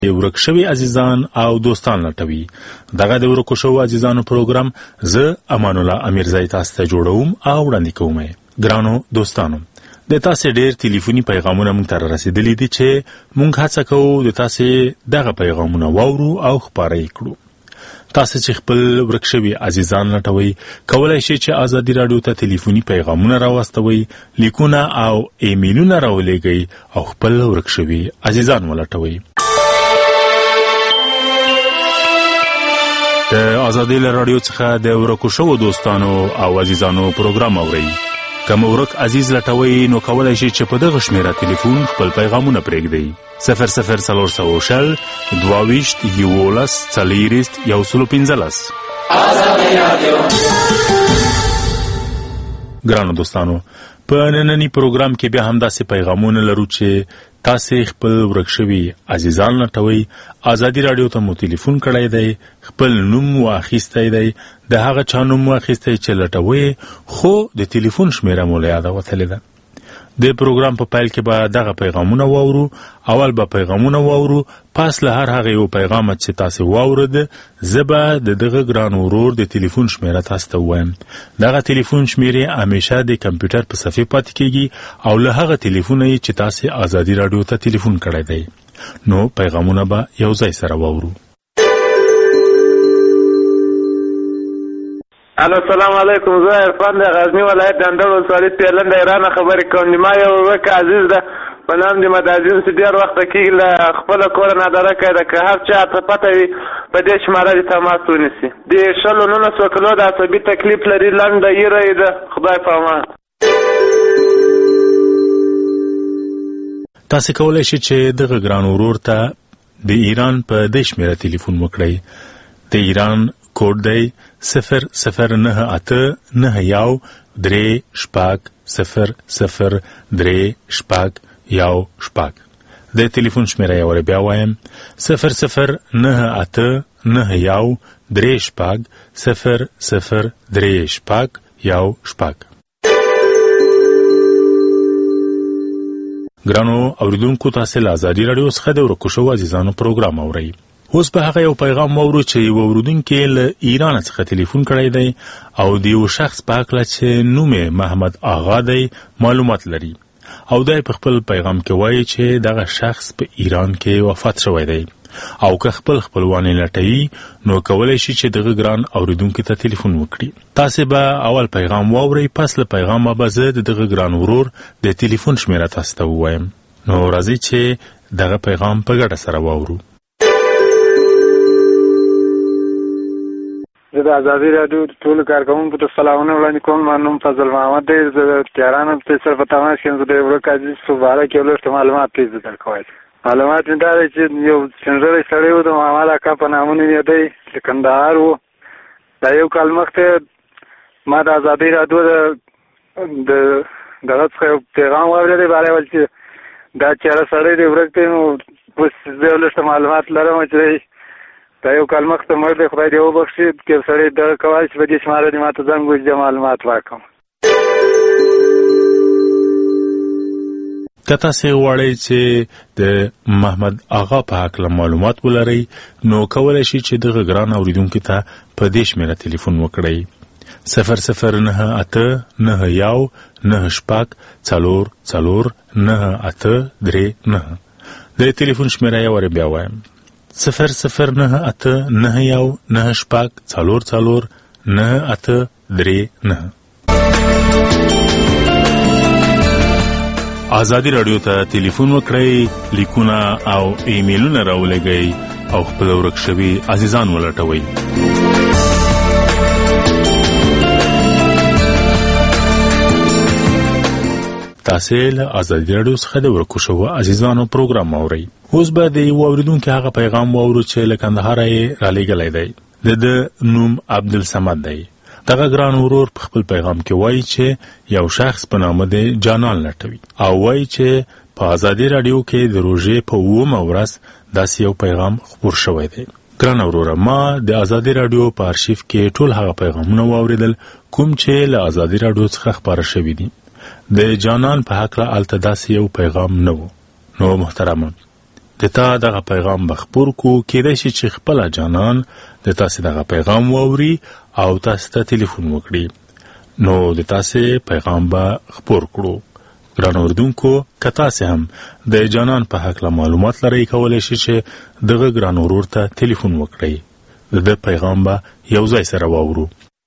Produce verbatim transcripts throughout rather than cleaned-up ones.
ورک شوي عزیزان او دوستان لټوي. دغه د ورکو شوو عزیزانو پروګرام زه امان الله امیرزی تاسو ته جوړوم او وړاندې کوم. ګرانو دوستانو، د تاسو ډېر ټلیفوني پیغامونه مونږ ته رسیدلي دي چې مونږ هڅه کوو د تاسو دغه پیغامونه واورو او خپاره یې کړو. تاسو چې خپل ورک شوي عزیزان لټوي، کولای شئ چې ازادي راډیو ته ټلیفوني پیغامونه راواستوئ، لیکونه او ایمیلونه راولېږئ او خپل ورک شوي عزیزان ولټوئ. د ازادي راډیو څخه د ورکو شوو دوستانو او عزیزانو پروګرام اورئ. کوم ورک عزیز لټوي نو کولای شي چې په دغه شمیره ټلیفون خپل پیغامونه پرېږدئ. صفر صفر څلور سوه شل دوه ویشت یولس څلېرویشت یو سل پنځلس. ازادي راډیو. ګرانو دوستانو، په ننني پروګرام کې بیا همداسې پیغامونه لرو چې تاسې خپل ورک شوي عزیزان لټوئ. ازادي راډیو ته مو ټلیفون کړی دی، خپل نوم واخیستی دی، د هغه چا نوم واخیستی چې لټوئ، خو د ټلیفون شمیره مو له یاده وتلې ده. د پروګرام په پیل کې به دغه پیغامونه واورو. اول به پیغامونه واورو، پس له هر هغه یو پیغام چې تاسې واورد زه به د دغه ګران ورور د ټلیفون شمیره تاسو ته ووایم. دغه ټلیفون شمیرې همیشه د کمپیوټر په صفحې پاتې کېږي او له هغه ټلیفونه یې چې تاسې ازادي راډیو ته ټلیفون کړی دی. نو پیغامونه به یو ځای سره واورو. الو، السلام علیکم. زه عرفان د غزنی ولایت د اندړ ولسوالۍ پیلن د ایران خبرې کوم. ما یو ورک عزیز ده په نام د مدازین چې ډېر وخت کېږي له خپله کوره ناداره کړی ده. که هر چا ته پته وي په دې شماره دې تماس ونیسي. د شلو نولسو کلو د عصبي تکلیف لري، لنډه ایره یې ده. خدای په امان. تاسې کولی شئ چې دغه ګران ورور ته د ایران په دې شمېره ټلیفون وکړئ. د ایران کوډ دی صفر صفر نهه اته نهه یو درې شپږ صفر صفر درې شپږ یو شپږ. د ټلیفون شمېره یې ور بیا وایم: صفر صفر نهه اته نهه یو درې شپږ صفر صفر درې شپږ یو شپږ. ګرانو اوریدونکو، تاسې له ازادي راډیو څخه د ورکو شوو عزیزانو پروګرام اورئ. اوس به هغه یو پیغام واورو چې یو اورېدونکی له ایران څخه ټلیفون کړی دی او د یو شخص په هکله چې نوم یې محمد آغا دی معلومات لري، او دی په خپل پیغام کې وایي چې دغه شخص په ایران کې وفات شوی دی او که خپل خپلوان یې لټوي نو کولی شي چې دغه ګران اورېدونکي ته ټلیفون وکړي. تاسې به اول پیغام واورئ، پس له پیغامه به زه د دغه ګران ورور د ټلیفون شمېره تاسو ته ووایم. نو راځئ چې دغه پیغام په ګډه سره واورو. زه د ازادي راډیو د ټولو کارکوونکو ته سلامونه وړاندې کوم. ما نوم فضل محمد دی. زه د تهران ته صرف په تماس کې زه د ورک عزیز په باره کې یو لږ معلومات پرې زده کوی. معلومات مې دا دی چې یو سپینږیری سړی و، د محمد اکا په نامه نومېدی، د کندهار و. دا یو کال مخکې ما د ازادي راډیو د دغه څخه یو پیغام واورېدی، باره ول چې دا چېره سړی دی ورک دی. نو اوس زه یو لږ معلومات لرم چې دا یو کال مخته مړ دی. خدای دې وبخښي که سړی دغه کولی چې په دې شماره دې ما ته زنګ وکړي چې معلومات راکړم. که تاسې غواړئ چې د محمد آغا په هکله معلومات ولرئ نو کولی شئ چې دغه ګران اورېدونکي ته په دې شمېره ټلیفون وکړئ: صفر صفر نهه اته نهه یو نهه شپږ څلور څلور نهه اته درې نهه. د ټلیفون شمېره یې ور بیا وایم: صفر صفر نهه اته نهه یو نهه شپږ څلور څلور نهه اته درې نهه. ازادي راډیو ته ټلیفون وکړئ، لیکونه او ایمیلونه راولېږئ او خپل ورک شوي عزیزان ولټوئ. تاسې له ازادي راډیو څخه د ورکو شوو عزیزانو پروګرام اورئ. اوس به د یو اورېدونکي هغه پیغام واورو چې له کندهاره یې رالیږلی دی. د ده نوم عبدالصمد دی. دغه ګران ورور په خپل پیغام کې وایي چې یو شخص په نامه د جانان لټوي او وایي چې په ازادي راډیو کې د روژې په اوومه ورځ داسې یو پیغام خپور شوی دی. ګران وروره، ما د ازادي راډیو په ارشیف کې ټول هغه پیغامونه واورېدل کوم چې له ازادي راډیو څخه خپاره شوي دي. د جانان په هکله هلته داسې یو پیغام نه و. نو محترمه، د تا دغه پیغام بخپور کو کېدای شي چې خپل جانان د تاسو دغه پیغام واوري او تاسو ته ټلیفون وکړي نو د تاسو پیغام به خپور کړو. ګران اوردونکو که تاسو هم د جانان په حق له معلومات لرئ کولای شئ چې دغه ګران ورور ته ټلیفون وکړئ د پیغام به یو ځای سره واورو.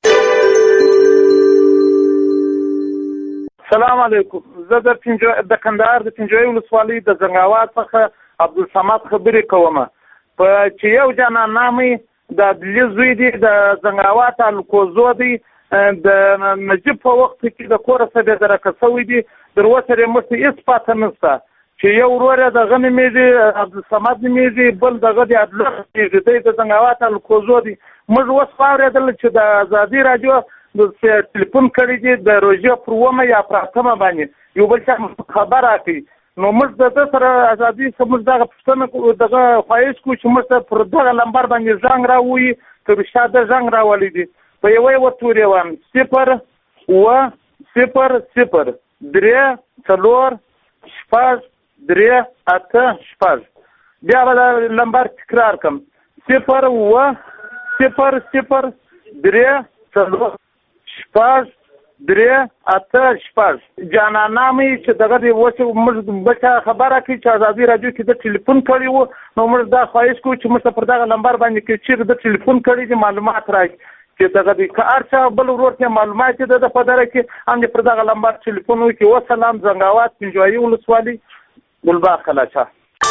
سلام علیکم. زه د پنځه د کندهار د پنځوي ولسوالۍ د زنګاوات څخه عبدالصمد خبرې کوم. په چې یو جانان نامې د عدلي زوی دی د زنګاوات الکوزو دی د نجیب په وخت کې د کور څخه د راکسوي دي در وسره مست هیڅ پاتې نشته چې یو ورور د غنی میږي عبدالصمد میږي بل دغه د عدل میږي د زنګاوات الکوزو دی. موږ اوس خبرېدل چې د ازادي رادیو د ټلیفون کړی دی د روزي پر ومه یا پراتمه باندې یو بل څه خبر راکړي نو موږ د سره ازادي سمج دغه پښتنه دغه خواهش کو چې موږ پر دغه لمبر باندې زنګ راوي تر شاده زنګ راولي دي په یو یو تورې وان صفر و صفر صفر درې څلور شپږ درې اته شپږ بیا به لمبر تکرار کړم صفر و صفر صفر درې څلور شپږ درې اته شپږ جانانه مې چې دغه دی اوس موږ بچا خبره کوي چې ازادي رادیو کې د ټلیفون کړی وو نو موږ دا خواهش کوو چې موږ پر دغه لمبر باندې کې چې د ټلیفون کړی دي معلومات راکړي چې دغه دی که هر څه بل ورور ته معلومات دي د په دره کې هم پر دغه لمبر ټلیفون وکړي. وسلام. زنګاوات پنځوي ولسوالۍ ګلباغ خلاچا.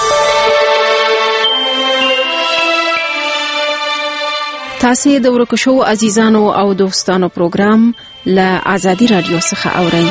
تاسو د ورکو شو عزیزانو او دوستانو پروګرام له آزادي رادیو څخه اورئ.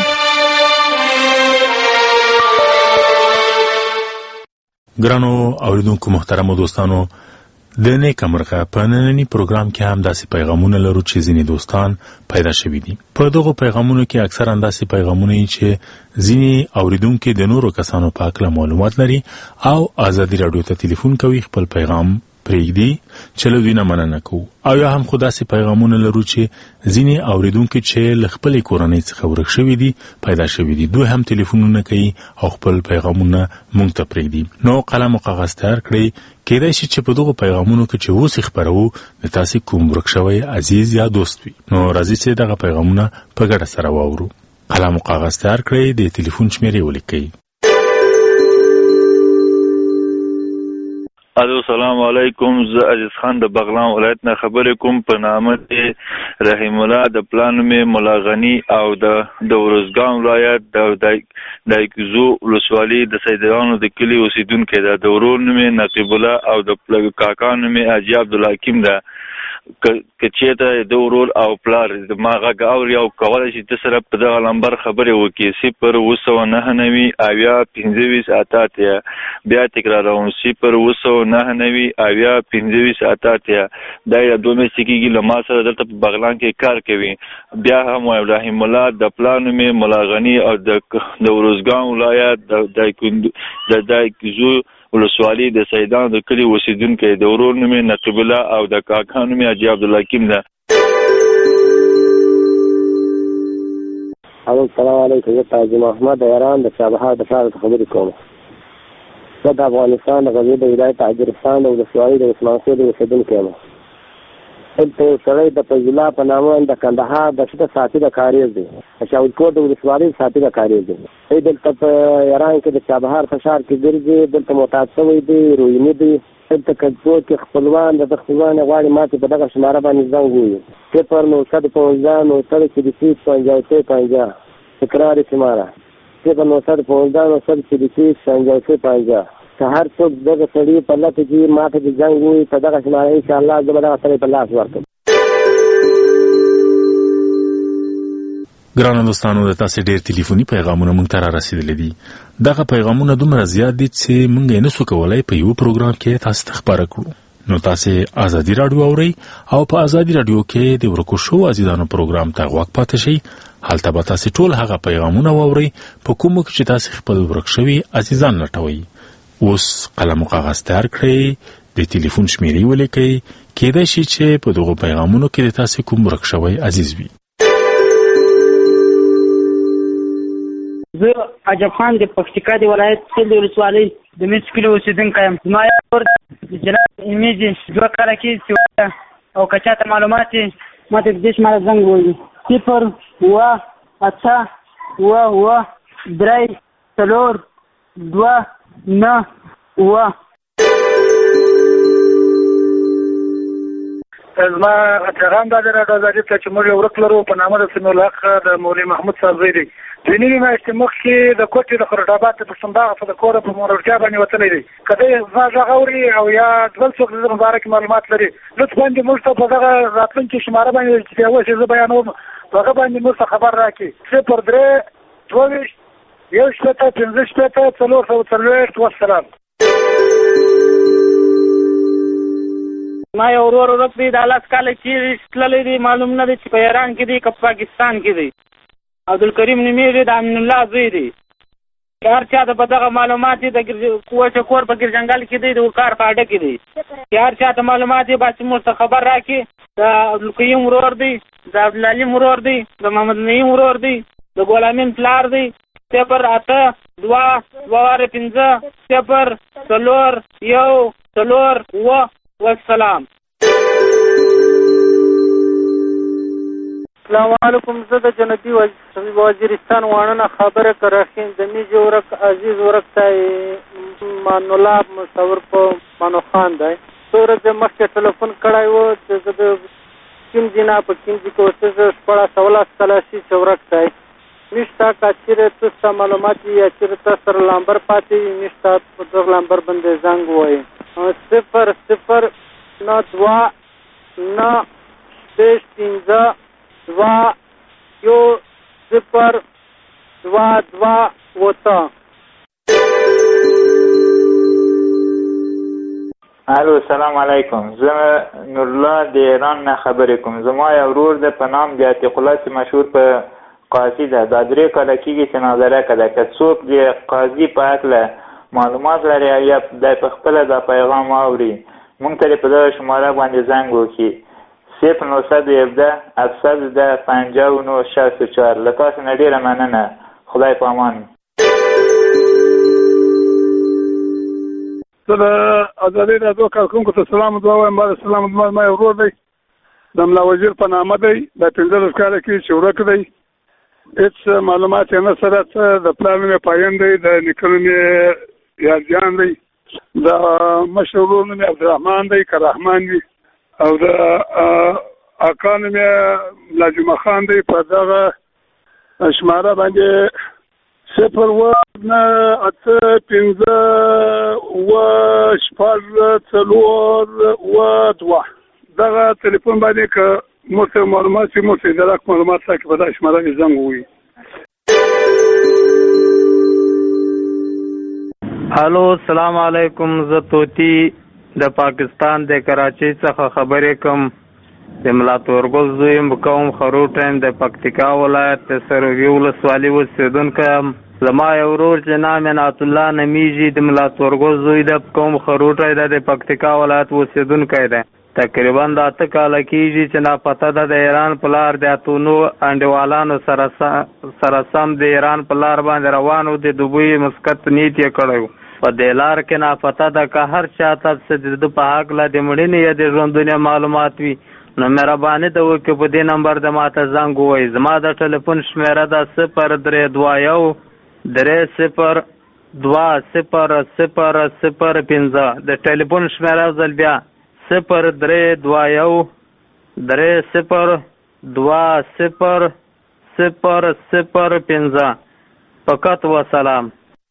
ګرانو اوریدونکو محترمو دوستانو د نیک مرغه په نننی پروګرام کې هم داسې پیغامونه لرو چې ځینې دوستان پیدا شوي دي. په دغه پیغامونو کې اکثرا داسې پیغامونه دي چې ځینې اوریدونکو د نورو کسانو په اړه معلومات لري او آزادي رادیو ته ټلیفون کوي خپل پیغام پرېږدي چې له دوی نه مننه کوو. او یا هم خو داسې پیغامونه لرو چې ځینې اوریدونکو چې له خپلې کورنۍ څخه ورک شوي دي پیدا شوي دي دوی هم ټلیفونونه کوي او خپل پیغامونه موږ ته پرېږدي. نو قلم او کاغذ تیار کړئ کېدای شي چې په دغو پیغامونو کې چې اوس یې خپروو د تاسې کوم ورک شوی عزیز یا دوست وي. نو راځئ چې دغه پیغامونه په ګډه سره واورو. قلم او کاغذ تیار کړئ د ټلیفون شمیرې ولیکئ. الو سلام علیکم. زه عزیز خان د بغلان ولایت نه خبرې کوم په نامه رحیم الله د پلان مې مولا غنی او د د ورزګان ولایت د دایکزو ولسوالۍ د سیدانو د کلی اوسیدونکو ده. د ورور مې نقیب الله او د کاکا مې حاجی عبدالحکیم ده. که چېرته د ورور او پلار ما غږ اوري او کولی شي د سره په دغه لمبر خبرې وکړي صفر اووه سوه نهه نوي اویا پنځه ویشت اته اتیا. بیا تکراروم صفر اووه سوه نهه نوي اویا پنځه ویشت اته اتیا. دا یې دوه میاشتې کېږي له ما سره دلته په بغلان کې کار کوي. بیا هم وایم رحیم الله د پلار مې مولا غني او د ورزګان ولایت د دایکزو ولسوالۍ د سیدانو د کلي اوسیدونکی د ورور نوم یې نقیب الله او د کاکا نوم یې حاجي عبدالحکیم ده. الو سلام علیکم. زه حاجي محمد د ایران د چابهار د ښار څخه خبرې کوم. زه د افغانستان د غزني د ولایت اجرستان د ولسوالۍ د عثمان خیل اوسیدونکی یم. دلته یو سړی د فیض الله په نامه د کندهار د شته ساتي د کاریز دی شاولیکوټ د ولسوالۍ ساتي د کاریز دی. دی دلته په ایران کې د چابهار په ښار کې ګرځي. دلته معتاد شوی دی رویني دی. دلته که څوک خپلوان د خپلوان غواړي ماته په دغه شماره باندې زنګ ووهي صفر نو سد پنځه نو سد چلیسیس پنځه سه پنځه تکرار شماره صفر نو سد پنځه نو سد چلیسیس پنځه سه پنځه. که هر څوک دغه سړي په لټه کې ماته د زنګ ووهي په دغه شماره انشاءالله زه به دغه سړی په لاس ورکړم. ګرانو دوستانو د تاسې ډېر ټلیفوني پیغامونه موږ ته را رسېدلي دي. دغه پیغامونه دومره زیات دي چې موږ یې نسو کولی په یو پروګرام کې تاسو ته خپاره کړو. نو تاسې ازادي راډیو اورئ او په ازادي راډیو کې د ورکو شو عزیزانو پروګرام ته غوږ پاتې شئ. هلته به تاسې ټول هغه پیغامونه واورئ په کومو کې چې تاسې خپل ورک شوي عزیزان لټوئ. اوس قلم او کاغذ تیار کړئ د ټلیفون شمیرې ولیکئ. کېدای شي چې په دغو پیغامونو کې د تاسې کوم ورک شوی عزیز وي. زه عجب خان د پکتیکا د ولایت سیل د ولسوالۍ د میچ کلي اوسېدونکی یم. زما یار د جناب ایمیجي دوه کاله کې چې او که چاته معلومات یې ما ته د دې شماره زنګ ووایي صفر اوه اته اوه اوه درې څلور دوه نه اوه. زما پیغام دا دی راډیو ازادي ته چې موږ یو ورک لرو په نامه د سمیع الحق د مولوي محمود صاحب زوی دی. دوه نیمې میاشتې مخکې د کوټې د خرټاباد د پښتونباغ په د کوره په مورړتیا باندې وتلی دی. که دی زما غږ اوري او یا بل څوک د مبارک معلومات لري لطفا دې موږ ته په دغه راتلونکي شماره باندې چې اوس یې زه بیانوم په هغه باندې موږ ته خبر راکړي. صفر درې دوه ویشت یو شپېته پنځه شپېته څلور سوه څلوېښت. والسلام. ما یو ورور ورک دی د لاس کاله کې تللی دی معلوم نه دی چې په ایران کې دی که په پاکستان کې دی. عبدالکریم نومېږي د امین الله زوی دی. که هر چا ته په دغه معلومات د قوه چکور په ګرجنګل کې دی د وقار په اډه کې دی که هر چا ته معلومات یې باید موږ ته خبر راکړي. د عبدالقیوم ورور دی د عبدالعلیم ورور دی د محمد نعیم ورور دی د ګلامین پلار دی. صفر اته دوه دوه وارې پنځه صفر څلور یو څلور اووه. والسلام. السلام علیکم. زه د جنوبي وزیرستان واڼه خبره کرخین د میجي ورک عزیز ورک ته مان الله مصور په مانو خان دی. څو ورځې مخکې ټلیفون کړی و چې زه د کیمجي نه په کیمجي کې اوسېږم. زه شپاړس اوولس کاله شي چې ورک دی. میشته که چېرې ته ستا معلومات وي یا چېرې تا سره لامبر پاتې وي میشته په دغه لامبر باندې زنګ ووایي صفر صفر نه دوه نه شپږ پنځه دوه یو صفر دوه دوه اوته. الو سلام علیکم. زه نورالله د ایران نه خبرې کوم. زما یو ورور ده په نام د عتیق الله چې مشهور په قاضي ده. دا درې کاله کېږي چې نظریه کړه که څوک د قاضي په هکله معلومات لري یا دی په خپله دا پیغام اوري مونږ ته په دغه شماره باندې زنګ وکړي صفر نو صد یبده افصد ده پنجاه و نه شصت و چهار. له تاسو نه ډېره مننه. خدای په امان. زه د ازادۍ راډیو کارکوونکو ته سلام دعا وایم. بعد سلام ما یو ورور دی د ملا وزیر په نامه دی. دا پنځلس کاله کې چې ورک دی هېڅ معلومات یې نه سره څه د پلار نوم یې پاین دی د نیکه نوم یې یارجان دی د مشر ورور نوم یې عبدالرحمن دی که رحمان وي او د اکا نوم یې ملا جمعه خان دی. په دغه شماره باندې صفر اووه نه اته پنځه اووه شپږ څلور اووه دوه دغه تلیفون باندې که موږ ته معلومات وي موږ ته ادراک معلومات راکړي په دغه شماره کې زنګ ووایي. الو السلام علیکم. زه طوطي د پاکستان د کراچۍ څخه خبرې کوم. د ملا تورګل زوی یم کوم خروټ یم د پکتیکا ولایت د سروي ولسوالۍ اوسېدونکی یم. زما یو ورور چې نام یې نعت الله نمیږي د ملا تورګل زوی د کوم خروټی ده د پکتیکا ولایت اوسېدونکی دی. تقریبا د اته کاله کېږي چې ناپته ده د ایران په لار د اتونو انډیوالانو سره سم د ایران په لار باندې روان و. د دوبۍ مسقط نیت یې کړی و. په دې لار کې ناپته ده که هر چا ته څه د ده په هکله د مړینې یا د ژوندونې معلومات وي نو مهرباني ده وکړي په دې نمبر د ماته زنګ ووایي. زما د ټلیفون شمېره ده صفر درې دوه یو درې صفر دوه صفر صفر صفر پنځه. د ټلیفون شمېره ځل بیا صفر درې دوه یو درې صفر دوه صفر صفر صفر پنځه. فقط وسلام.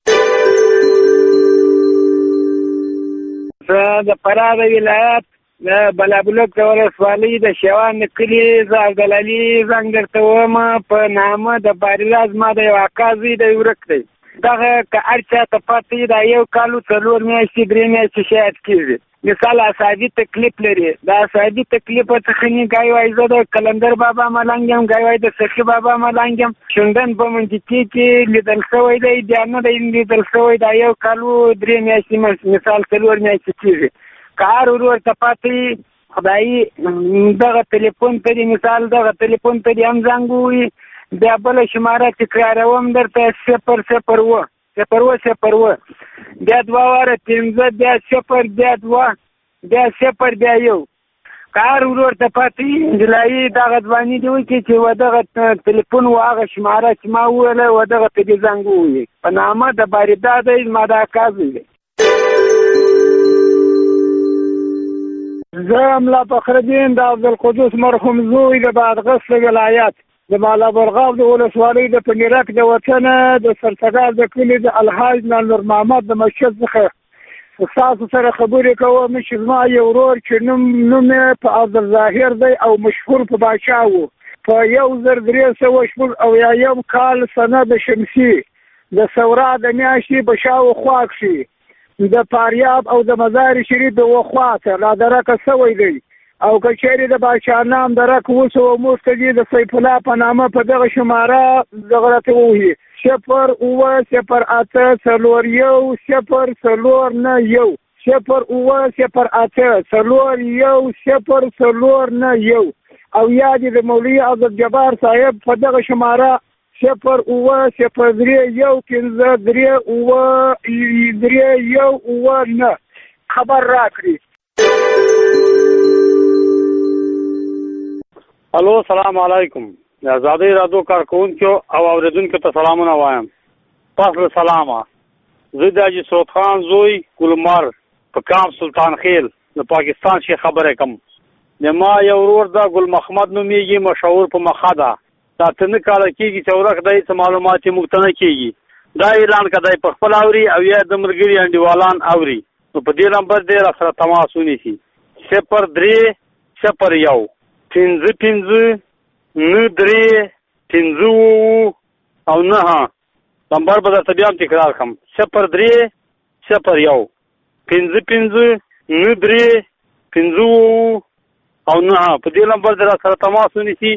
زه د فراه د ولایت د بلابلوک د ولسوالۍ د شیوان کلي زه عبدالعلي زنګ درته ووایم په نامه د باریلاز ما د یو اکا زوی دی ورک دی. دغه که هر چا ته پاتې دا یو کال څلور میاشتې درې میاشتې شاید کېږي. مثال اعصابي تکلیف لري. د اعصابي تکلیف څخه نه ګای وایي زه د کلندر بابا ملنګ یم ګای وایي د سخي بابا ملنګ یم. شونډن په منطقې کې لیدل شوی دی بیا نه دی لیدل شوی دا یو کال درې میاشتې مثال څلور میاشتې کېږي. که هر ورور ته پاتې خدایي دغه تلیفون ته دې مثال دغه تلیفون ته دې هم زنګ ووایي بیا بله شماره تکراروم درته صفر صفر اوه صفر اوه صفر اوه بیا دوه واره پنځه بیا صفر بیا دوه بیا صفر بیا یو که هر ورور ته پاتې انجلایي دغه ځواني دې وکړي چې و دغه تلیفون و هغه شماره چې ما وویله و دغه ته دې زنګ ووهي په نامه د باریدا دی زما دا کاظم دی. زه ملا فخرالدین د عبدالقدوس مرحوم زوی د بادغیس ولایت د بالابرغاب د ولسوالۍ د پنیرک د وطنه د سرسګار د کلي د الحاج نور محمد د مسجد څخه تاسو سره خبرې کوم چې زما یو ورور چې نوم نوم یې په عبدالظاهر دی او مشهور په باچا و په یو زر درې سوه شپږ اویایم کال سنه د شمسي د ثوره د میاشتې په شاوخوا کښې د فاریاب او د مزار شریف د وخوا ته را درکه سوی دی او که چیرې د باچا نام درک وسو موږ ته دې د سیف الله په نامه په دغه شماره دغه راته ووهي صفر اوه صفر اته څلور یو صفر څلور نه یو صفر اوه صفر اته څلور یو صفر څلور نه یو او یا دې د مولوي عبدالجبار صاحب په دغه شماره صفر اوه صفر درې یو پنځه درې اوه درې یو اوه نه خبر راکړي. الو سلام علیکم. د آزادۍ راډیو کارکوونکو او اورېدونکو ته سلامونه وایم. پس له سلامه زه د حاجي سرود خان زوی ګلمر په کام سلطان خیل د پاکستان شي خبرې کوم. د ما یو ورور دا ګل محمد نومیږي مشهور په مخه ده دا تنه کاله کېږي چې ورک دی څه معلومات یې موږ ته نه کېږي دا اعلان که دی په خپل اوري او یا د ملګري انډیوالان اوري نو په دې نمبر دی را سره تماس ونیسي صفر درې صفر یو پنځه پنځه نه درې پنځه اووه او نهه نمبر به درته بیا هم تکرار کړم صفر درې صفر یو پنځه پنځه نه درې پنځه اووه او نهه په دې نمبر دی را سره تماس ونیسي.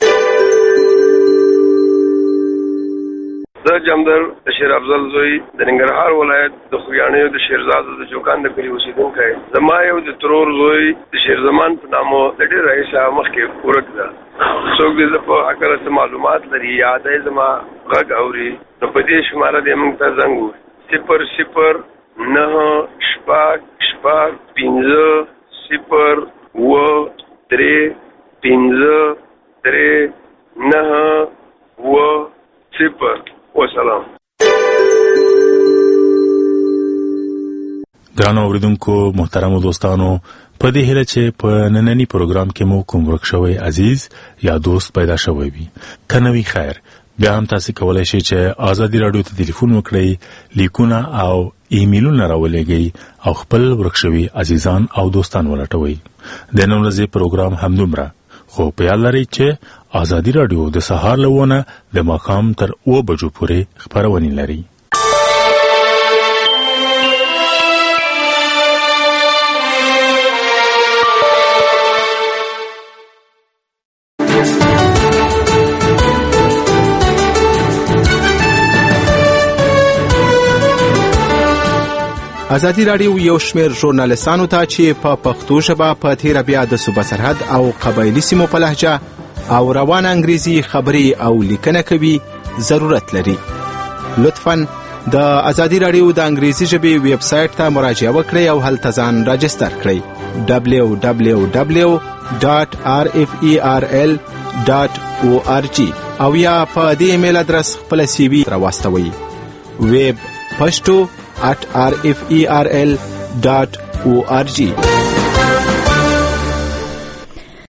زه جمدر د شیر افضل زوی د ننګرهار ولایت د خویاڼیو د شیرزادو د چوکان د کلي اوسېدونکی زما یو د ترور زوی د شیرزمان په نامو د ډېر راهیسه مخکې ورک ده. څوک دې زه په هکله څه معلومات لري یا دی زما غږ اوري نو په دې شماره دې موږ ته زنګ ووهي صفر صفر نهه شپږ شپږ پنځه صفر اووه درې پنځه درې نهه اووه صفر وسلام. ګرانو اوریدونکو محترمو دوستانو په دې هیله چې په نننی پروګرام کې مو کوم ورک شوی عزیز یا دوست پیدا شوی وي کنوي خیر بیا هم تاسو کولای شئ چې آزادي رادیو ته ټلیفون وکړئ لیکونه او ایمیلونه راولېږئ او خپل ورک شوی عزیزان او دوستان ولټوئ. د نن ورځې پروګرام همدومره خو په یاد لرئ چې آزادي رادیو د سهار لونه د ماښام تر اوه بجو پورې خپرونې لري. ازادي رادیو یو شمېر ژورنالیستانو ته چې په پښتو ژبه په تیره بیا د صوبه سرحد او قبایلي سیمو په لهجه او روان انګریزي خبري او لیکنه کوي ضرورت لري. لطفاً د ازادي رادیو د انګریزي ژبې ویب سټ ته مراجعه وکړئ او هلته ځان راجستر کړئ دبلیو دبلیو دبلیو ډاټ آر اف ای آر ال ډاټ او آر جی او یا په دې ایمیل ادرس خپل سی وی راواستوئ ویب پښتو at r f e r l dot org.